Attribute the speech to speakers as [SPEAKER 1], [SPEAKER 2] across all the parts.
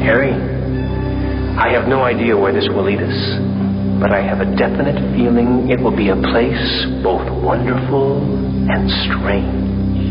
[SPEAKER 1] Harry, I have no idea where this will lead us, but I have a definite feeling it will be a place both wonderful and strange.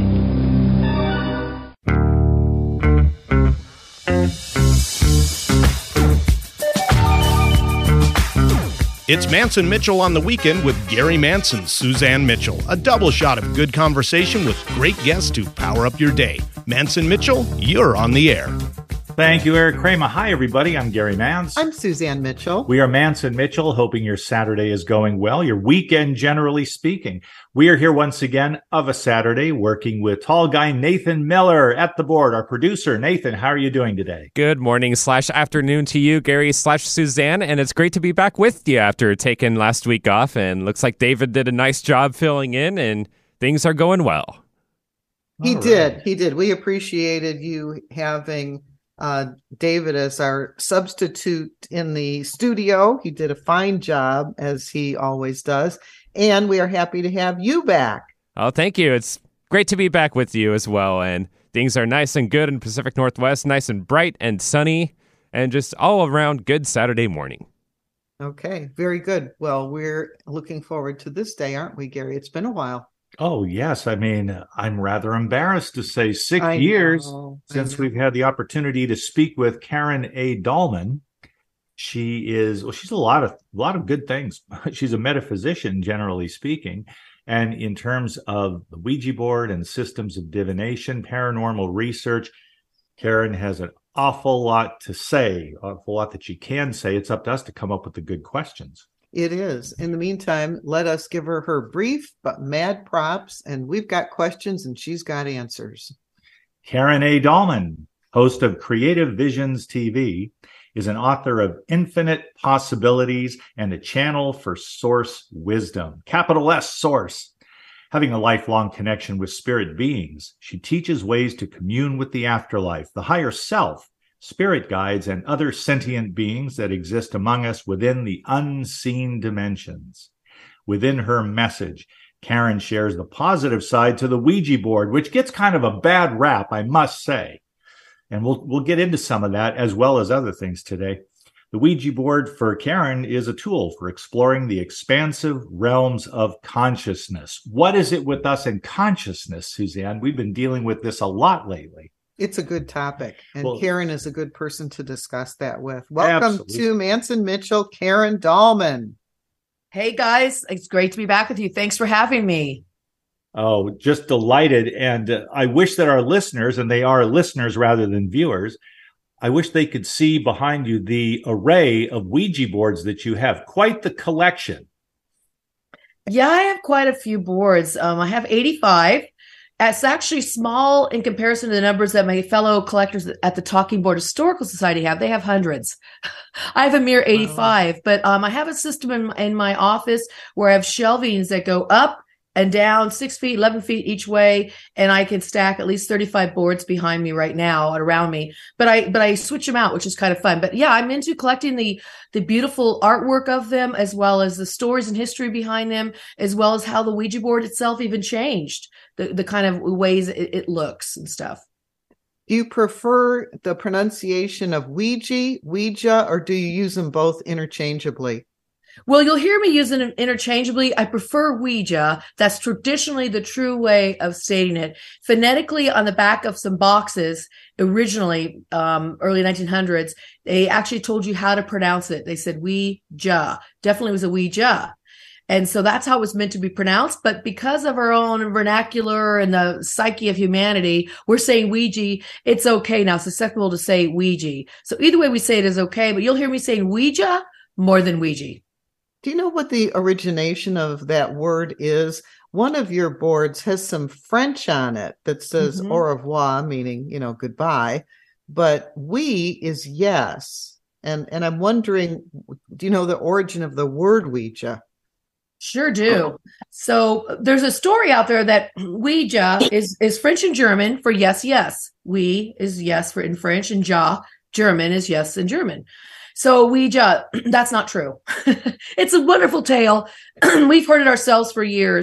[SPEAKER 2] It's Mance & Mitchell on the Weekend with Gary Mance and Suzanne Mitchell. A double shot of good conversation with great guests to power up your day. Mance & Mitchell, you're on the air.
[SPEAKER 3] Thank you, Eric Kramer. Hi, everybody. I'm Gary Mance.
[SPEAKER 4] I'm Suzanne Mitchell.
[SPEAKER 3] We are Mance & Mitchell, hoping your Saturday is going well, your weekend generally speaking. We are here once again of a Saturday working with tall guy Nathan Miller at the board, our producer. Nathan, how are you doing today?
[SPEAKER 5] Good morning/afternoon to you, Gary/Suzanne, and it's great to be back with you after taking last week off, and looks like David did a nice job filling in, and things are going well.
[SPEAKER 4] He did. We appreciated you having David as our substitute in the studio. He did a fine job, as he always does. And we are happy to have you back.
[SPEAKER 5] Oh, thank you. It's great to be back with you as well. And things are nice and good in Pacific Northwest, nice and bright and sunny, and just all around good Saturday morning.
[SPEAKER 4] Okay, very good. Well, we're looking forward to this day, aren't we, Gary? It's been a while.
[SPEAKER 3] Oh, yes. I mean, I'm rather embarrassed to say 6 years since we've had the opportunity to speak with Karen A. Dahlman. She's a lot of good things. She's a metaphysician, generally speaking. And in terms of the Ouija board and systems of divination, paranormal research, Karen has an awful lot to say, awful lot that she can say. It's up to us to come up with the good questions.
[SPEAKER 4] It is. In the meantime, let us give her brief but mad props, and we've got questions and she's got answers.
[SPEAKER 3] Karen A. Dahlman, host of Creative Visions TV, is an author of Infinite Possibilities and a channel for source wisdom, capital S, source. Having a lifelong connection with spirit beings, she teaches ways to commune with the afterlife, the higher self, spirit guides, and other sentient beings that exist among us within the unseen dimensions. Within her message, Karen shares the positive side to the Ouija board, which gets kind of a bad rap, I must say. And we'll get into some of that as well as other things today. The Ouija board for Karen is a tool for exploring the expansive realms of consciousness. What is it with us and consciousness, Suzanne? We've been dealing with this a lot lately.
[SPEAKER 4] It's a good topic, and Karen is a good person to discuss that with. Welcome
[SPEAKER 3] Absolutely.
[SPEAKER 4] to Mance & Mitchell, Karen Dahlman.
[SPEAKER 6] Hey, guys. It's great to be back with you. Thanks for having me.
[SPEAKER 3] Oh, just delighted. And I wish that our listeners, and they are listeners rather than viewers, I wish they could see behind you the array of Ouija boards that you have. Quite the collection.
[SPEAKER 6] Yeah, I have quite a few boards. I have 85. It's actually small in comparison to the numbers that my fellow collectors at the Talking Board Historical Society have. They have hundreds. I have a mere 85, but I have a system in my office where I have shelvings that go up and down 6 feet, 11 feet each way. And I can stack at least 35 boards behind me right now and around me. But I switch them out, which is kind of fun. But yeah, I'm into collecting the beautiful artwork of them, as well as the stories and history behind them, as well as how the Ouija board itself even changed, the kind of ways it looks and stuff.
[SPEAKER 4] Do you prefer the pronunciation of Ouija, or do you use them both interchangeably?
[SPEAKER 6] Well, you'll hear me using them interchangeably. I prefer Ouija. That's traditionally the true way of stating it. Phonetically, on the back of some boxes, originally, early 1900s, they actually told you how to pronounce it. They said Ouija. Definitely was a Ouija. And so that's how it was meant to be pronounced. But because of our own vernacular and the psyche of humanity, we're saying Ouija. It's okay now. It's acceptable to say Ouija. So either way we say it is okay, but you'll hear me saying Ouija more than Ouija.
[SPEAKER 4] Do you know what the origination of that word is? One of your boards has some French on it that says au revoir, meaning, goodbye. But oui is yes. And I'm wondering, do you know the origin of the word Ouija?
[SPEAKER 6] Sure do. So there's a story out there that Ouija is French and German for yes, yes. Oui is yes in French, and German is yes in German. So Ouija, that's not true. It's a wonderful tale. We've heard it ourselves for years.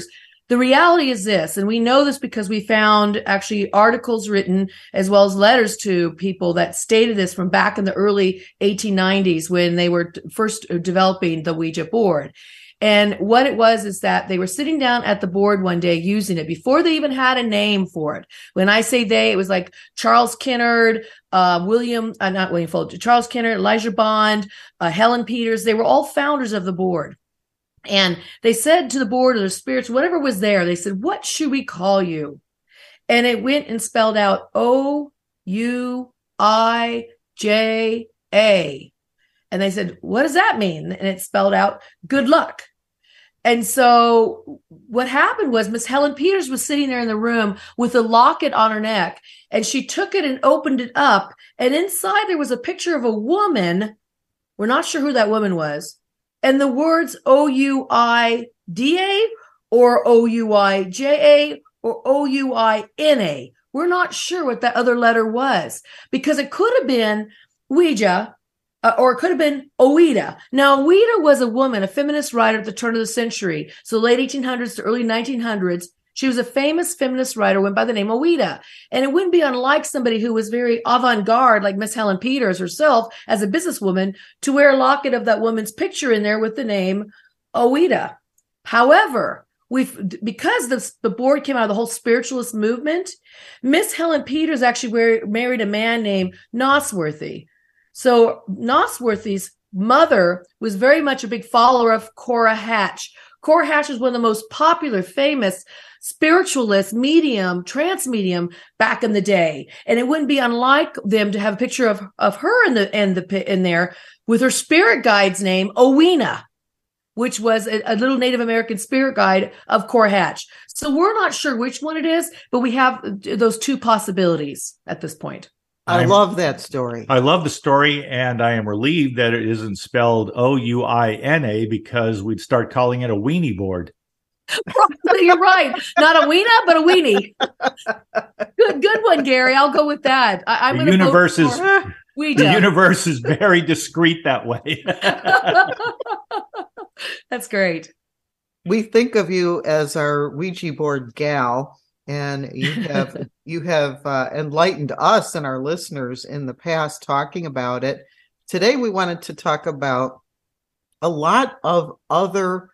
[SPEAKER 6] The reality is this, and we know this because we found actually articles written as well as letters to people that stated this from back in the early 1890s when they were first developing the Ouija board. And what it was is that they were sitting down at the board one day using it before they even had a name for it. When I say they, it was like Charles Kennard, Charles Kennard, Elijah Bond, Helen Peters. They were all founders of the board. And they said to the board or the spirits, whatever was there, they said, what should we call you? And it went and spelled out O-U-I-J-A. And they said, what does that mean? And it spelled out good luck. And so what happened was Miss Helen Peters was sitting there in the room with a locket on her neck, and she took it and opened it up. And inside there was a picture of a woman. We're not sure who that woman was. And the words O-U-I-D-A or O-U-I-J-A or O-U-I-N-A. We're not sure what that other letter was, because it could have been Ouija, or it could have been Ouida. Now, Ouida was a woman, a feminist writer at the turn of the century. So late 1800s to early 1900s. She was a famous feminist writer, went by the name Ouida. And it wouldn't be unlike somebody who was very avant-garde, like Miss Helen Peters herself, as a businesswoman, to wear a locket of that woman's picture in there with the name Ouida. However, because the board came out of the whole spiritualist movement, Miss Helen Peters actually married a man named Nosworthy. So Nosworthy's mother was very much a big follower of Cora Hatch. Cora Hatch was one of the most popular, famous spiritualist medium, trance medium back in the day. And it wouldn't be unlike them to have a picture of her in there with her spirit guide's name, Owena, which was a little Native American spirit guide of Cora Hatch. So we're not sure which one it is, but we have those two possibilities at this point.
[SPEAKER 4] I love that story.
[SPEAKER 3] I love the story, and I am relieved that it isn't spelled O-U-I-N-A, because we'd start calling it a weenie board.
[SPEAKER 6] You're right. Not a weena, but a weenie. Good one, Gary. I'll go with that. I'm
[SPEAKER 3] the universe is
[SPEAKER 6] the
[SPEAKER 3] universe is very discreet that way.
[SPEAKER 6] That's great.
[SPEAKER 4] We think of you as our Ouija board gal, and you have enlightened us and our listeners in the past talking about it. Today, we wanted to talk about a lot of other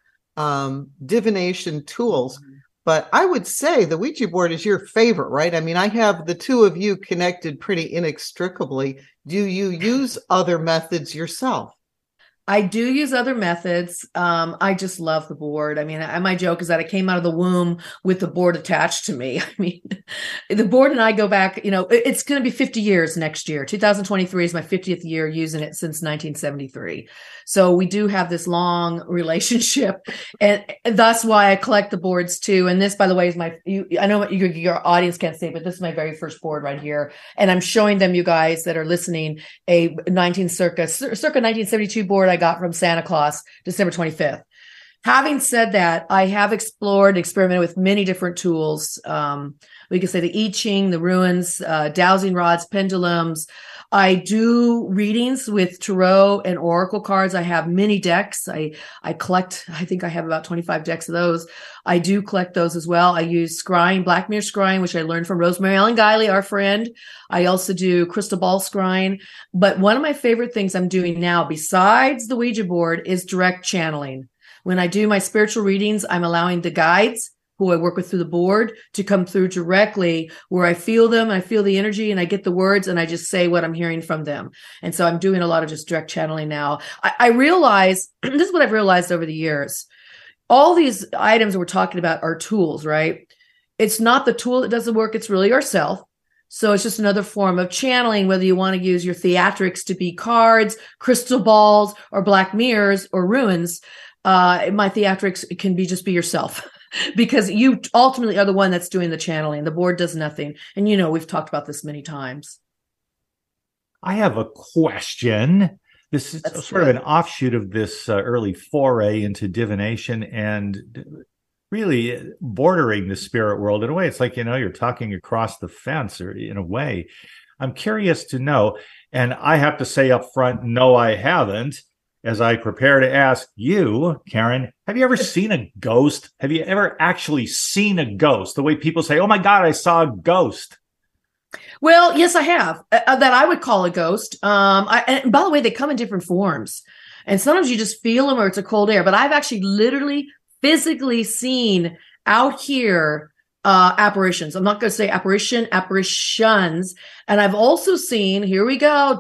[SPEAKER 4] divination tools, but I would say the Ouija board is your favorite, right? I mean, I have the two of you connected pretty inextricably. Do you use other methods yourself?
[SPEAKER 6] I do use other methods. I just love the board. I mean, my joke is that I came out of the womb with the board attached to me. I mean, the board and I go back, it's going to be 50 years next year. 2023 is my 50th year using it since 1973. So we do have this long relationship, and that's why I collect the boards too. And this, by the way, is I know your audience can't see, but this is my very first board right here. And I'm showing them, you guys that are listening, a circa 1972 board I got from Santa Claus, December 25th. Having said that, I have explored, experimented with many different tools. We could say the I Ching, the runes, dowsing rods, pendulums. I do readings with tarot and oracle cards. I have many decks. I collect, I think I have about 25 decks of those. I do collect those as well. I use scrying, black mirror scrying, which I learned from Rosemary Ellen Guiley, our friend. I also do crystal ball scrying. But one of my favorite things I'm doing now, besides the Ouija board, is direct channeling. When I do my spiritual readings, I'm allowing the guides who I work with through the board to come through directly where I feel them, I feel the energy, and I get the words, and I just say what I'm hearing from them. And so I'm doing a lot of just direct channeling now. I realize, this is what I've realized over the years, all these items we're talking about are tools, right? It's not the tool that does the work, it's really yourself. So it's just another form of channeling, whether you want to use your theatrics to be cards, crystal balls, or black mirrors, or runes. My theatrics can be just be yourself. Because you ultimately are the one that's doing the channeling. The board does nothing. And, we've talked about this many times.
[SPEAKER 3] I have a question. This is sort of an offshoot of this early foray into divination and really bordering the spirit world. In a way, it's like, you're talking across the fence, or in a way. I'm curious to know, and I have to say up front, no, I haven't. as I prepare to ask you, Karen, have you ever seen a ghost? Have you ever actually seen a ghost? The way people say, oh my God, I saw a ghost.
[SPEAKER 6] Well, yes, I have that I would call a ghost. And by the way, they come in different forms. And sometimes you just feel them or it's a cold air. But I've actually literally physically seen out here apparitions. I'm not going to say apparitions. And I've also seen, here we go,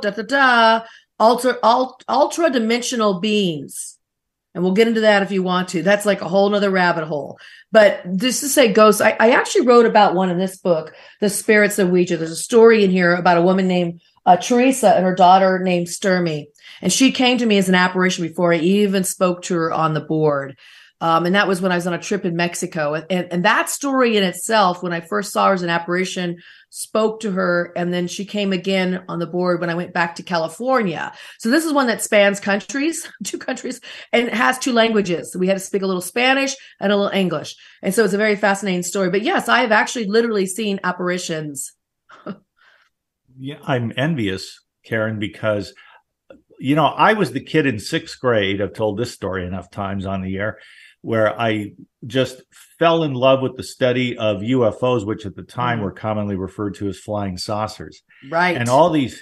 [SPEAKER 6] ultra dimensional beings. And we'll get into that if you want to. That's like a whole nother rabbit hole. But just to say ghosts, I actually wrote about one in this book, The Spirits of Ouija. There's a story in here about a woman named Teresa and her daughter named Sturmy. And she came to me as an apparition before I even spoke to her on the board. And that was when I was on a trip in Mexico. And that story in itself, when I first saw her as an apparition, spoke to her, and then she came again on the board when I went back to California. So this is one that spans two countries, and it has two languages. So we had to speak a little Spanish and a little English. And so it's a very fascinating story. But yes, I have actually literally seen apparitions.
[SPEAKER 3] Yeah, I'm envious, Karen, because, I was the kid in 6th grade. I've told this story enough times on the air, where I just fell in love with the study of UFOs, which at the time were commonly referred to as flying saucers.
[SPEAKER 6] Right.
[SPEAKER 3] And all these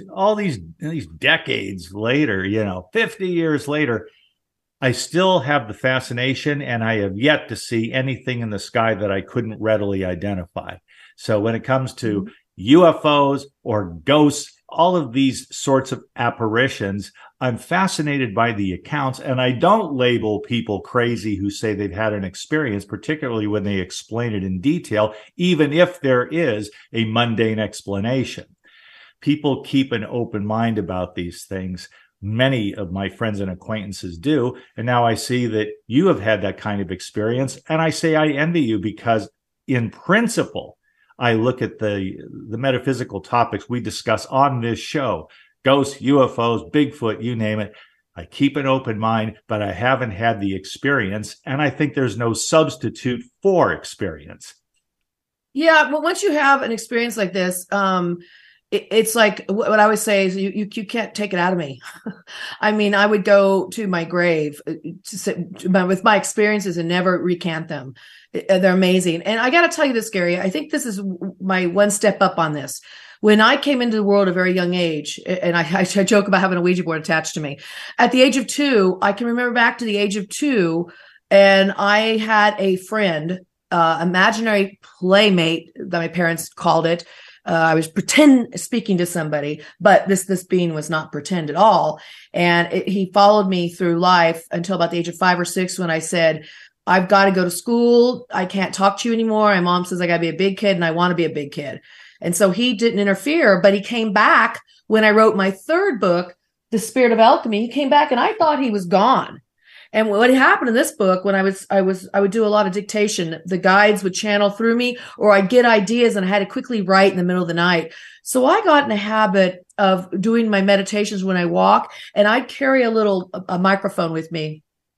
[SPEAKER 3] decades later, 50 years later, I still have the fascination, and I have yet to see anything in the sky that I couldn't readily identify. So when it comes to UFOs or ghosts, all of these sorts of apparitions, I'm fascinated by the accounts, and I don't label people crazy who say they've had an experience, particularly when they explain it in detail, even if there is a mundane explanation. People keep an open mind about these things. Many of my friends and acquaintances do, and now I see that you have had that kind of experience, and I say I envy you, because in principle, I look at the metaphysical topics we discuss on this show, ghosts, UFOs, Bigfoot, you name it. I keep an open mind, but I haven't had the experience. And I think there's no substitute for experience.
[SPEAKER 6] Yeah, but once you have an experience like this, it's like what I always say is you can't take it out of me. I mean, I would go to my grave with my experiences and never recant them. They're amazing. And I got to tell you this, Gary, I think this is my one step up on this. When I came into the world at a very young age, and I joke about having a Ouija board attached to me, at the age of 2, I can remember back to the age of 2, and I had a friend, imaginary playmate that my parents called it. I was speaking to somebody, but this being was not pretend at all. And he followed me through life until about the age of 5 or 6, when I said, I've got to go to school. I can't talk to you anymore. My mom says I got to be a big kid, and I want to be a big kid. And so he didn't interfere, but he came back when I wrote my 3rd book, The Spirit of Alchemy. He came back, and I thought he was gone. And what happened in this book, when I would do a lot of dictation, the guides would channel through me, or I'd get ideas and I had to quickly write in the middle of the night. So I got in a habit of doing my meditations when I walk, and I'd carry a microphone with me.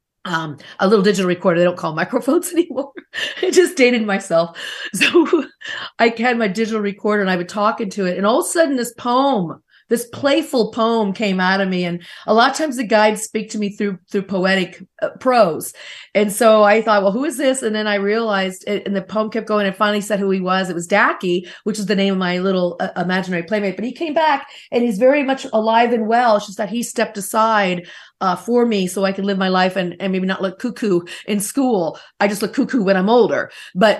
[SPEAKER 6] A little digital recorder. They don't call microphones anymore. I just dated myself. So I had my digital recorder, and I would talk into it. And all of a sudden, this playful poem came out of me. And a lot of times the guides speak to me through poetic prose. And so I thought, well, who is this? And then I realized and the poem kept going, and finally said who he was. It was Dacky, which is the name of my little imaginary playmate. But he came back, and he's very much alive and well. It's just that he stepped aside for me so I could live my life and maybe not look cuckoo in school. I just look cuckoo when I'm older. But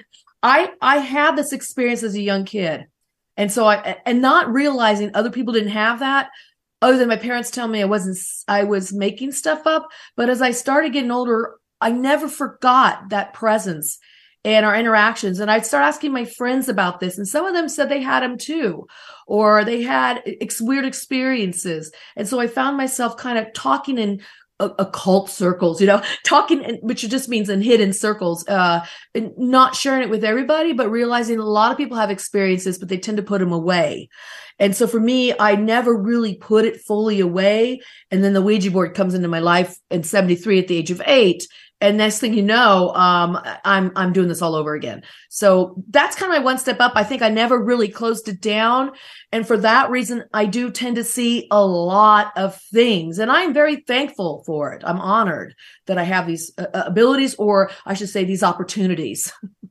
[SPEAKER 6] I had this experience as a young kid. And so and not realizing other people didn't have that, other than my parents telling me I was making stuff up. But as I started getting older, I never forgot that presence and our interactions. And I'd start asking my friends about this. And some of them said they had them too, or they had weird experiences. And so I found myself kind of talking in occult circles, talking, which just means in hidden circles, and not sharing it with everybody, but realizing a lot of people have experiences, but they tend to put them away. And so for me, I never really put it fully away. And then the Ouija board comes into my life in 73 at the age of 8. And next thing you know, I'm doing this all over again. So that's kind of my one step up. I think I never really closed it down. And for that reason, I do tend to see a lot of things. And I'm very thankful for it. I'm honored that I have these abilities, or I should say these opportunities.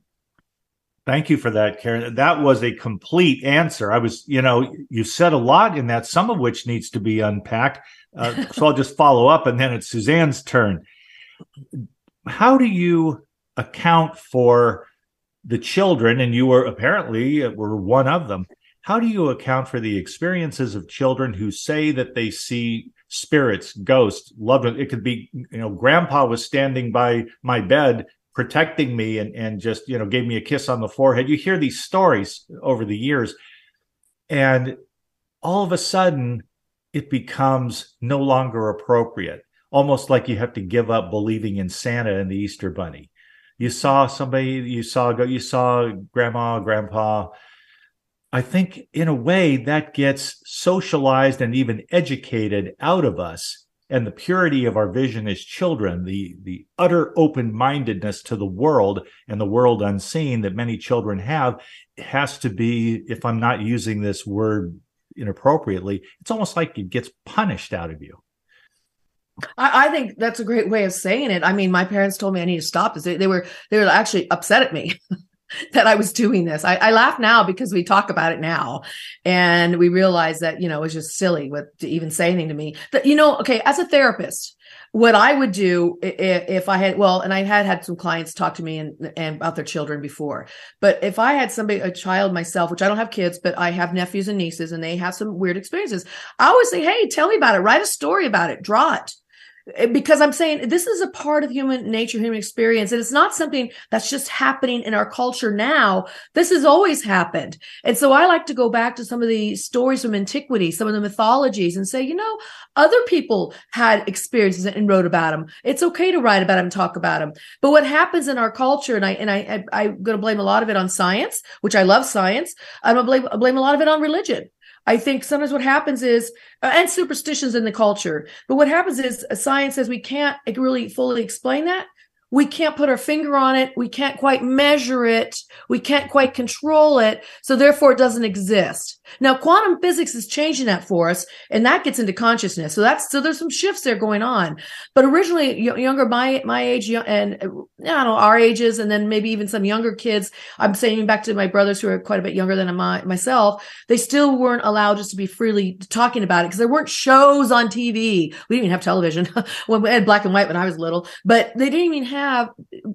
[SPEAKER 3] Thank you for that, Karen. That was a complete answer. You said a lot in that, some of which needs to be unpacked. So I'll just follow up, and then it's Suzanne's turn. How do you account for the children, and you were apparently were one of them? How do you account for the experiences of children who say that they see spirits, ghosts, loved ones? It could be, grandpa was standing by my bed protecting me and just, gave me a kiss on the forehead. You hear these stories over the years, and all of a sudden it becomes no longer appropriate. Almost like you have to give up believing in Santa and the Easter Bunny. You saw somebody, you saw grandma, grandpa. I think in a way that gets socialized and even educated out of us. And the purity of our vision as children, the utter open-mindedness to the world and the world unseen that many children have, has to be, if I'm not using this word inappropriately, it's almost like it gets punished out of you.
[SPEAKER 6] I think that's a great way of saying it. I mean, my parents told me I need to stop this. They were actually upset at me that I was doing this. I laugh now because we talk about it now, and we realize that, it was just silly to even say anything to me. That, okay, as a therapist, what I would do if I had, and I had some clients talk to me and about their children before, but if I had a child myself, which I don't have kids, but I have nephews and nieces, and they have some weird experiences, I always say, hey, tell me about it. Write a story about it. Draw it. Because I'm saying this is a part of human nature, human experience, and it's not something that's just happening in our culture now. This has always happened. And so I like to go back to some of the stories from antiquity, some of the mythologies, and say, other people had experiences and wrote about them. It's okay to write about them and talk about them. But what happens in our culture, and I'm going to blame a lot of it on science, which I love science. I'm going to blame a lot of it on religion. I think sometimes what happens is, and superstitions in the culture, but what happens is science says we can't really fully explain that. We can't put our finger on it. We can't quite measure it. We can't quite control it. So therefore it doesn't exist. Now, quantum physics is changing that for us, and that gets into consciousness. So there's some shifts there going on. But originally, younger, my age, and our ages, and then maybe even some younger kids, I'm saying back to my brothers who are quite a bit younger than myself, they still weren't allowed just to be freely talking about it because there weren't shows on TV. We didn't even have television. When we had black and white when I was little, but they didn't even have,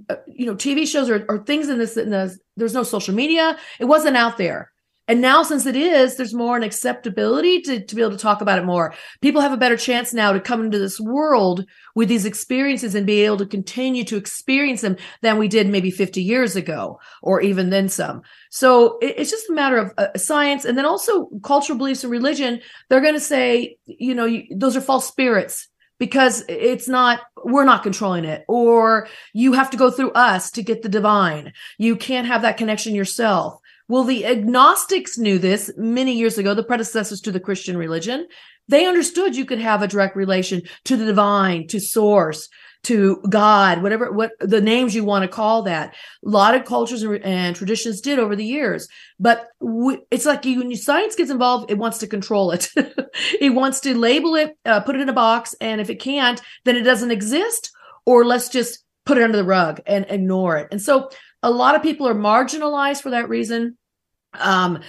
[SPEAKER 6] TV shows or things in this. There's no social media. It wasn't out there. And now, since it is, there's more an acceptability to be able to talk about it more. People have a better chance now to come into this world with these experiences and be able to continue to experience them than we did maybe 50 years ago, or even then some. So it's just a matter of science. And then also cultural beliefs and religion. They're going to say, those are false spirits, because we're not controlling it, or you have to go through us to get the divine. You can't have that connection yourself. Well, the agnostics knew this many years ago, the predecessors to the Christian religion. They understood you could have a direct relation to the divine, to source, to God, what the names you want to call that. A lot of cultures and traditions did over the years. But it's like when science gets involved, it wants to control it. It wants to label it, put it in a box. And if it can't, then it doesn't exist, or let's just put it under the rug and ignore it. And so a lot of people are marginalized for that reason. And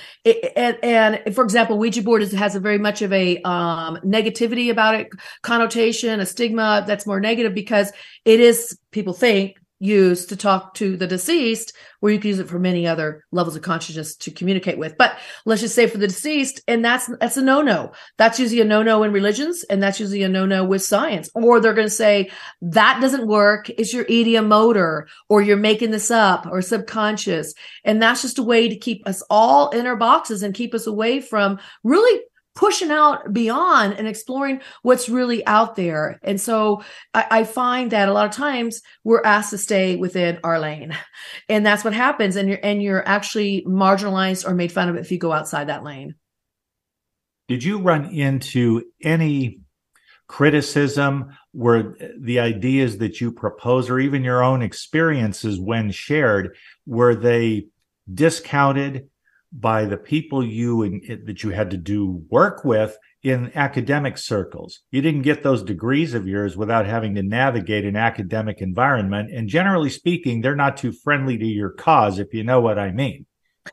[SPEAKER 6] for example, Ouija board has a very much of a negativity about it, connotation, a stigma that's more negative, because it is, people think, used to talk to the deceased, where you can use it for many other levels of consciousness to communicate with. But let's just say for the deceased, and that's a no-no. That's usually a no-no in religions, and that's usually a no-no with science. Or they're going to say, that doesn't work. It's your ideomotor, or you're making this up, or subconscious. And that's just a way to keep us all in our boxes and keep us away from really pushing out beyond and exploring what's really out there. And so I find that a lot of times we're asked to stay within our lane, and that's what happens. And you're actually marginalized or made fun of if you go outside that lane.
[SPEAKER 3] Did you run into any criticism where the ideas that you propose, or even your own experiences when shared, were they discounted by the people that you had to do work with in academic circles? You didn't get those degrees of yours without having to navigate an academic environment. And generally speaking, they're not too friendly to your cause, if you know what I mean.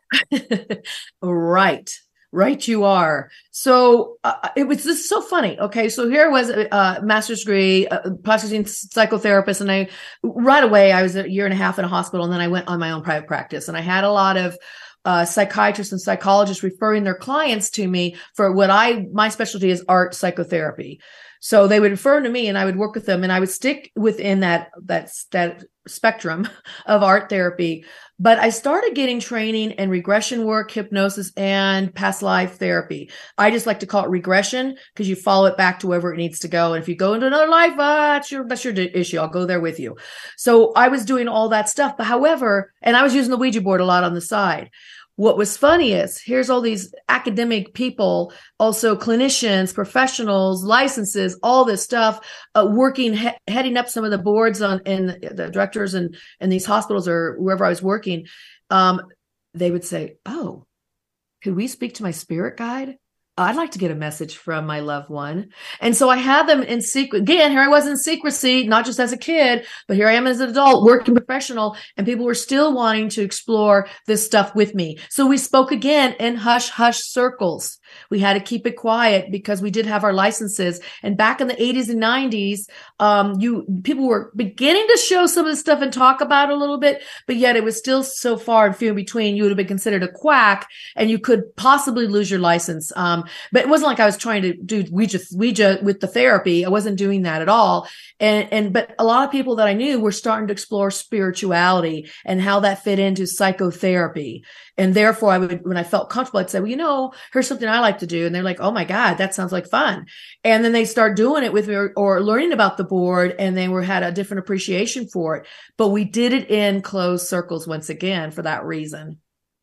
[SPEAKER 6] Right, you are. So it was just so funny. Okay, so here was a master's degree, practicing psychotherapist, and right away I was a year and a half in a hospital, and then I went on my own private practice, and I had a lot of psychiatrists and psychologists referring their clients to me for my specialty is art psychotherapy. So they would refer to me, and I would work with them, and I would stick within that spectrum of art therapy. But I started getting training in regression work, hypnosis, and past life therapy. I just like to call it regression because you follow it back to wherever it needs to go. And if you go into another life, that's your issue. I'll go there with you. So I was doing all that stuff. But however, and I was using the Ouija board a lot on the side. What was funny is here's all these academic people, also clinicians, professionals, licenses, all this stuff, working, heading up some of the boards in the directors and these hospitals or wherever I was working. They would say, "Oh, could we speak to my spirit guide? I'd like to get a message from my loved one." And so I had them in secret. Again, here I was in secrecy, not just as a kid, but here I am as an adult, working professional, and people were still wanting to explore this stuff with me. So we spoke again in hush, hush circles. We had to keep it quiet because we did have our licenses. And back in the 80s and 90s, people were beginning to show some of this stuff and talk about it a little bit, but yet it was still so far and few in between. You would have been considered a quack, and you could possibly lose your license. But it wasn't like I was trying to do Ouija with the therapy. I wasn't doing that at all. But a lot of people that I knew were starting to explore spirituality and how that fit into psychotherapy. And therefore, when I felt comfortable, I'd say, well, here's something I like to do. And they're like, oh my God, that sounds like fun. And then they start doing it with me or learning about the board, and they had a different appreciation for it. But we did it in closed circles once again for that reason.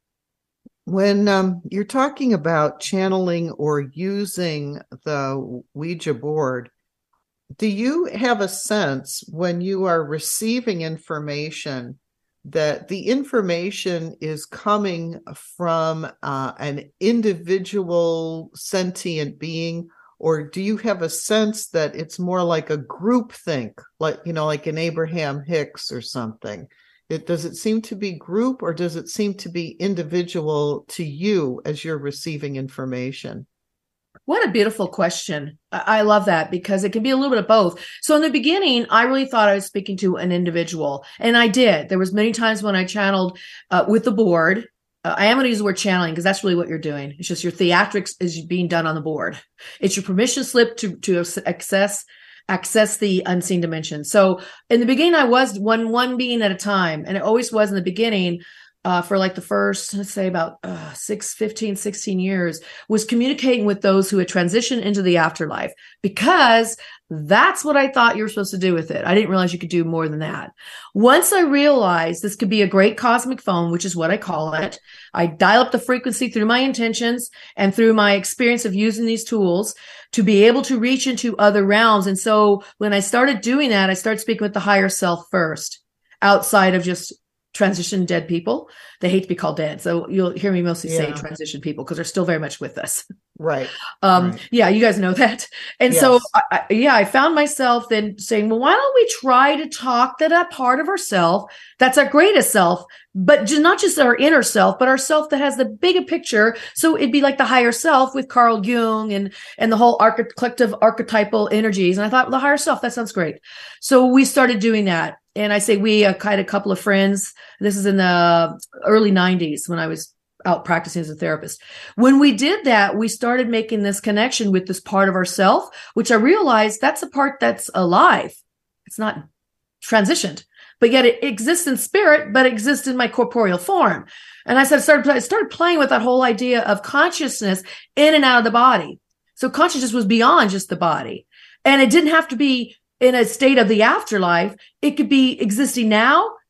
[SPEAKER 4] When you're talking about channeling or using the Ouija board, do you have a sense when you are receiving information that the information is coming from an individual sentient being, or do you have a sense that it's more like a group think, like an Abraham Hicks or something? Does it seem to be group, or does it seem to be individual to you as you're receiving information?
[SPEAKER 6] What a beautiful question. I love that because it can be a little bit of both. So in the beginning, I really thought I was speaking to an individual, and I did. There was many times when I channeled with the board. I am going to use the word channeling because that's really what you're doing. It's just your theatrics is being done on the board. It's your permission slip to access the unseen dimension. So in the beginning, I was one being at a time, and it always was in the beginning. For like the first, let's say about 16 years, was communicating with those who had transitioned into the afterlife, because that's what I thought you were supposed to do with it. I didn't realize you could do more than that. Once I realized this could be a great cosmic phone, which is what I call it, I dial up the frequency through my intentions and through my experience of using these tools to be able to reach into other realms. And so when I started doing that, I started speaking with the higher self first, outside of just transition dead people. They hate to be called dead. So you'll hear me mostly say transition people because they're still very much with us.
[SPEAKER 4] Right.
[SPEAKER 6] Yeah, you guys know that. And so I found myself then saying, well, why don't we try to talk to that part of ourself that's our greatest self, but not just our inner self, but our self that has the bigger picture. So it'd be like the higher self with Carl Jung and the whole collective archetypal energies. And I thought, well, the higher self, that sounds great. So we started doing that. And I say we, had a couple of friends. This is in the early 90s when I was out practicing as a therapist. When we did that, we started making this connection with this part of ourself, which I realized that's a part that's alive. It's not transitioned, but yet it exists in spirit, but exists in my corporeal form. And I started playing with that whole idea of consciousness in and out of the body. So consciousness was beyond just the body. And it didn't have to be in a state of the afterlife. It could be existing now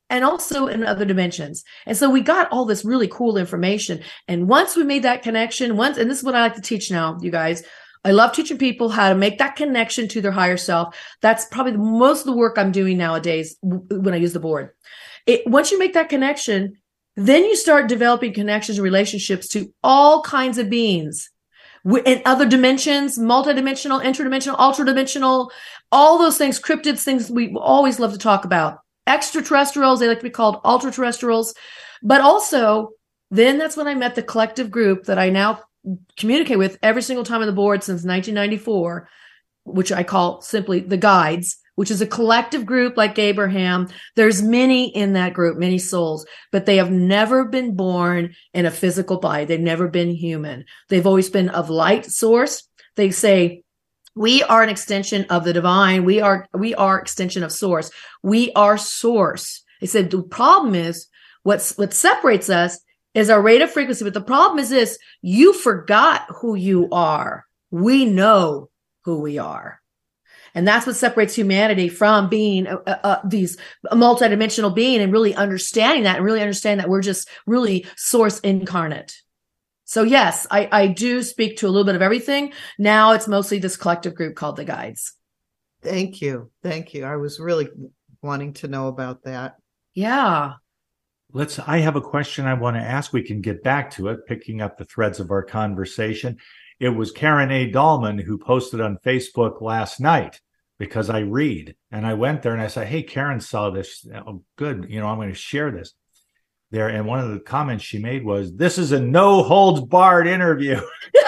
[SPEAKER 6] and also in other dimensions. And so we got all this really cool information. And once we made that connection, and this is what I like to teach now, you guys, I love teaching people how to make that connection to their higher self. That's probably most of the work I'm doing nowadays when I use the board. Once you make that connection, then you start developing connections and relationships to all kinds of beings in other dimensions, multidimensional, interdimensional, ultradimensional, all those things, cryptids, things we always love to talk about. Extraterrestrials, they like to be called ultra-terrestrials. But also, then that's when I met the collective group that I now communicate with every single time on the board since 1994, which I call simply the Guides, which is a collective group like Abraham. There's many in that group, many souls, but they have never been born in a physical body. They've never been human. They've always been of light source. They say, we are an extension of the divine. We are extension of source. We are source. They said the problem is what separates us is our rate of frequency. But the problem is this: you forgot who you are. We know who we are. And that's what separates humanity from being these multidimensional being, and really understanding that we're just really source incarnate. So yes, I do speak to a little bit of everything. Now it's mostly this collective group called the Guides.
[SPEAKER 4] Thank you. I was really wanting to know about that.
[SPEAKER 6] Yeah.
[SPEAKER 3] I have a question I want to ask. We can get back to it, picking up the threads of our conversation. It was Karen A. Dahlman who posted on Facebook last night, because I read, and I went there and I said, hey, Karen saw this. Oh, good. I'm going to share this there. And one of the comments she made was, this is a no holds barred interview.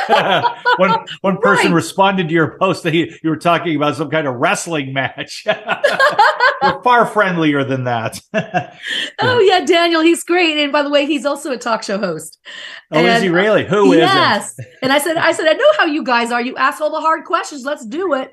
[SPEAKER 3] One person responded to your post that you were talking about some kind of wrestling match. You're far friendlier than that.
[SPEAKER 6] Oh yeah, Daniel, he's great. And by the way, he's also a talk show host.
[SPEAKER 3] Oh, is he really? Who is?
[SPEAKER 6] Yes. And I said, I know how you guys are. You ask all the hard questions. Let's do it.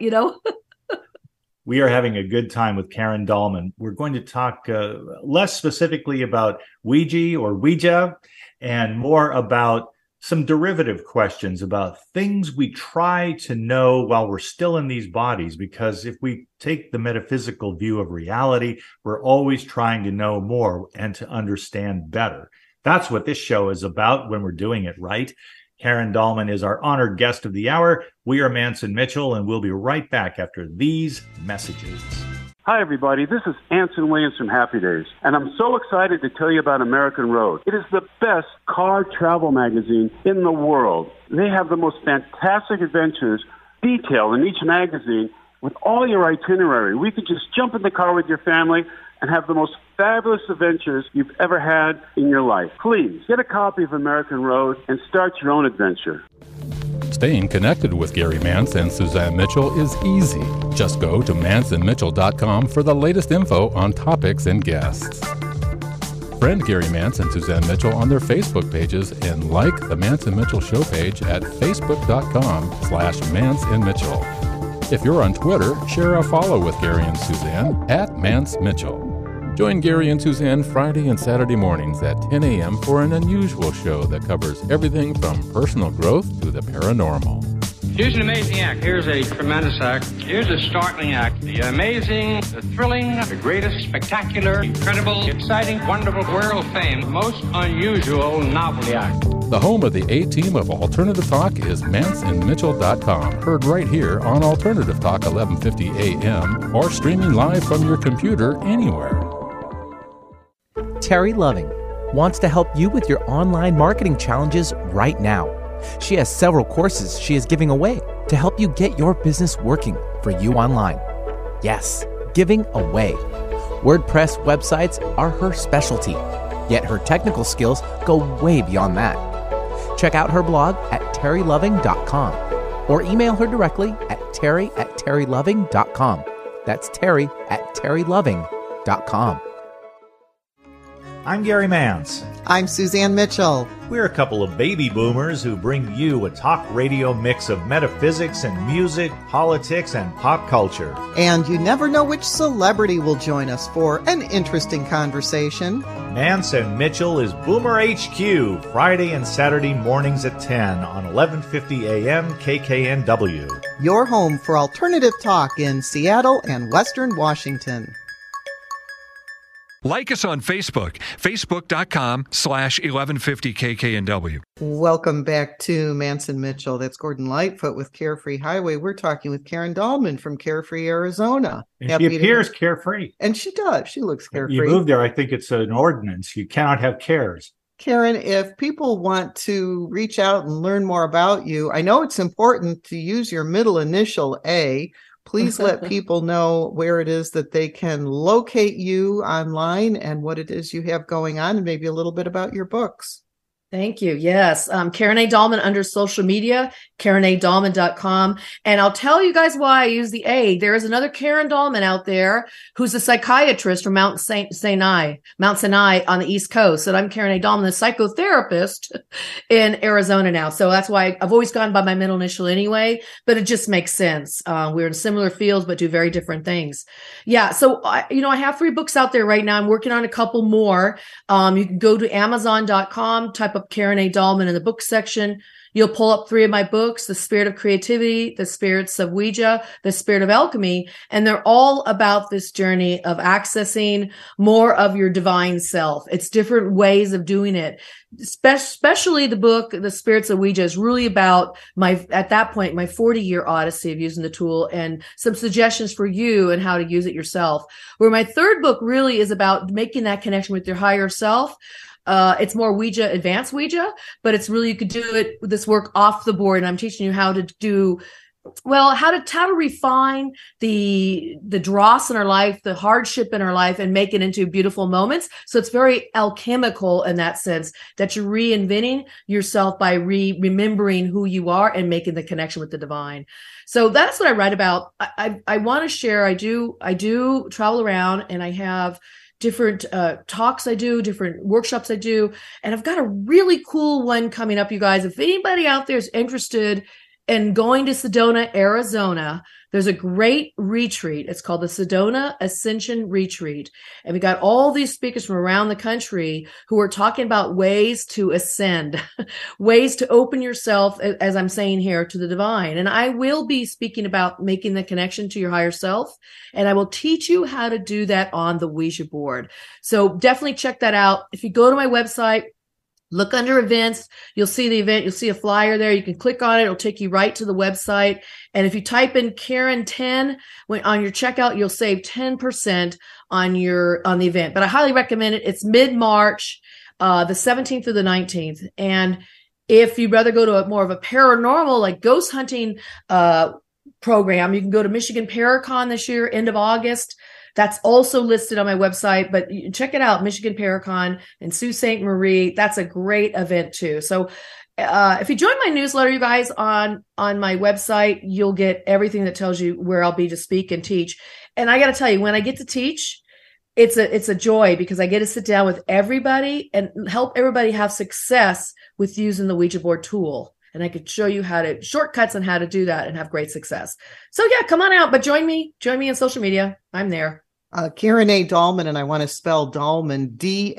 [SPEAKER 3] We are having a good time with Karen Dahlman. We're going to talk less specifically about Ouija, and more about some derivative questions about things we try to know while we're still in these bodies. Because if we take the metaphysical view of reality, we're always trying to know more and to understand better. That's what this show is about when we're doing it right. Karen Dahlman is our honored guest of the hour. We are Manson Mitchell, and we'll be right back after these messages.
[SPEAKER 7] Hi, everybody. This is Anson Williams from Happy Days, and I'm so excited to tell you about American Road. It is the best car travel magazine in the world. They have the most fantastic adventures detailed in each magazine with all your itinerary. We could just jump in the car with your family and have the most fabulous adventures you've ever had in your life. Please get a copy of American Road and start your own adventure.
[SPEAKER 8] Staying connected with Gary Mance and Suzanne Mitchell is easy. Just go to manceandmitchell.com for the latest info on topics and guests. Friend Gary Mance and Suzanne Mitchell on their Facebook pages and like the Mance and Mitchell show page at facebook.com/manceandmitchell. If you're on Twitter, share a follow with Gary and Suzanne at Mance Mitchell. Join Gary and Suzanne Friday and Saturday mornings at 10 a.m. for an unusual show that covers everything from personal growth to the paranormal.
[SPEAKER 9] Here's an amazing act. Here's a tremendous act. Here's a startling act. The amazing, the thrilling, the greatest, spectacular, incredible, exciting, wonderful, world fame, most unusual novelty act.
[SPEAKER 8] The home of the A-Team of Alternative Talk is manceandmitchell.com. Heard right here on Alternative Talk 1150 AM or streaming live from your computer anywhere.
[SPEAKER 10] Terry Loving wants to help you with your online marketing challenges right now. She has several courses she is giving away to help you get your business working for you online. Yes, giving away. WordPress websites are her specialty, yet her technical skills go way beyond that. Check out her blog at terryloving.com or email her directly at terry@terryloving.com. That's terry@terryloving.com.
[SPEAKER 3] I'm Gary Mance.
[SPEAKER 4] I'm Suzanne Mitchell.
[SPEAKER 3] We're a couple of baby boomers who bring you a talk radio mix of metaphysics and music, politics, and pop culture.
[SPEAKER 4] And you never know which celebrity will join us for an interesting conversation.
[SPEAKER 3] Mance and Mitchell is Boomer HQ, Friday and Saturday mornings at 10 on 1150 AM KKNW.
[SPEAKER 4] Your home for alternative talk in Seattle and Western Washington.
[SPEAKER 11] Like us on Facebook, facebook.com/1150KKNW.
[SPEAKER 4] Welcome back to Manson Mitchell. That's Gordon Lightfoot with Carefree Highway. We're talking with Karen Dahlman from Carefree, Arizona.
[SPEAKER 3] And she appears carefree.
[SPEAKER 4] And she does. She looks carefree.
[SPEAKER 3] You moved there. I think it's an ordinance. You cannot have cares.
[SPEAKER 4] Karen, if people want to reach out and learn more about you, I know it's important to use your middle initial A. Please let people know where it is that they can locate you online and what it is you have going on, and maybe a little bit about your books.
[SPEAKER 6] Thank you. Yes. Karen A. Dahlman under social media, KarenADahlman.com. And I'll tell you guys why I use the A. There is another Karen Dahlman out there who's a psychiatrist from Mount Sinai on the East Coast. And I'm Karen A. Dahlman, the psychotherapist in Arizona now. So that's why I've always gone by my middle initial anyway, but it just makes sense. We're in similar fields, but do very different things. Yeah. So, I have 3 books out there right now. I'm working on a couple more. You can go to Amazon.com, type up Karen A. Dahlman in the book section. You'll pull up 3 of my books, The Spirit of Creativity, The Spirits of Ouija, The Spirit of Alchemy. And they're all about this journey of accessing more of your divine self. It's different ways of doing it. Especially the book, The Spirits of Ouija, is really about at that point, my 40-year odyssey of using the tool and some suggestions for you and how to use it yourself. Where my 3rd book really is about making that connection with your higher self. It's more Ouija, advanced Ouija, but it's really, you could do this work off the board. And I'm teaching you how to refine the dross in our life, the hardship in our life, and make it into beautiful moments. So it's very alchemical in that sense, that you're reinventing yourself by remembering who you are and making the connection with the divine. So that's what I write about. I want to share. I do travel around, and I have different talks I do, different workshops I do. And I've got a really cool one coming up, you guys. If anybody out there is interested in going to Sedona, Arizona, there's a great retreat. It's called the Sedona Ascension Retreat. And we got all these speakers from around the country who are talking about ways to ascend, ways to open yourself, as I'm saying here, to the divine. And I will be speaking about making the connection to your higher self. And I will teach you how to do that on the Ouija board. So definitely check that out. If you go to my website, look under events, you'll see the event, you'll see a flyer there. You can click on it. It'll take you right to the website. And if you type in Karen 10 on your checkout, you'll save 10% on the event. But I highly recommend it. It's mid-March, the 17th through the 19th. And if you'd rather go to more of a paranormal, like ghost hunting program, you can go to Michigan Paracon this year, end of August. That's also listed on my website, but check it out, Michigan Paracon and Sault Ste. Marie. That's a great event too. So if you join my newsletter, you guys, on my website, you'll get everything that tells you where I'll be to speak and teach. And I got to tell you, when I get to teach, it's a joy, because I get to sit down with everybody and help everybody have success with using the Ouija board tool. And I could show you shortcuts on how to do that and have great success. So yeah, come on out, but join me on social media. I'm there.
[SPEAKER 4] Karen A. Dahlman, and I want to spell Dahlman,